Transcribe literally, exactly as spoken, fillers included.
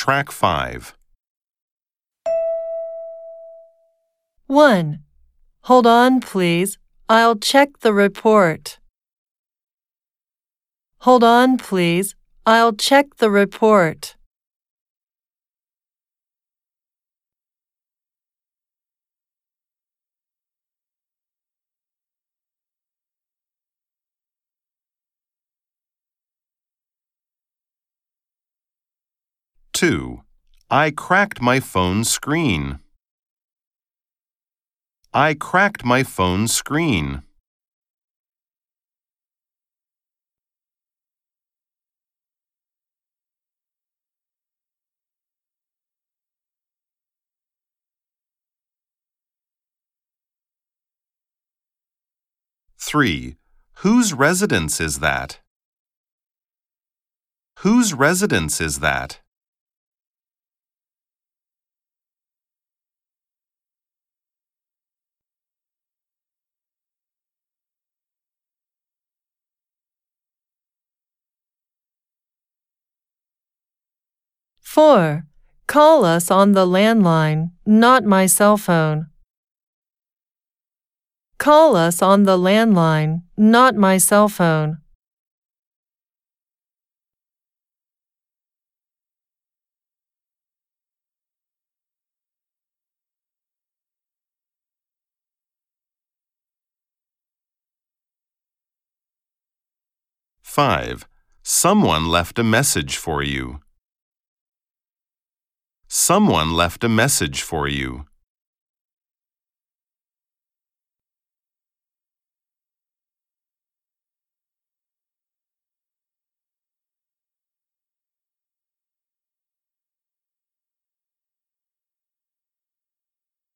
Track five. one. Hold on, please. I'll check the report. Hold on, please. I'll check the report. two. I cracked my phone screen. I cracked my phone screen. three. Whose residence is that? Whose residence is that? four. Call us on the landline, not my cell phone. Call us on the landline, not my cell phone. five. Someone left a message for you. Someone left a message for you.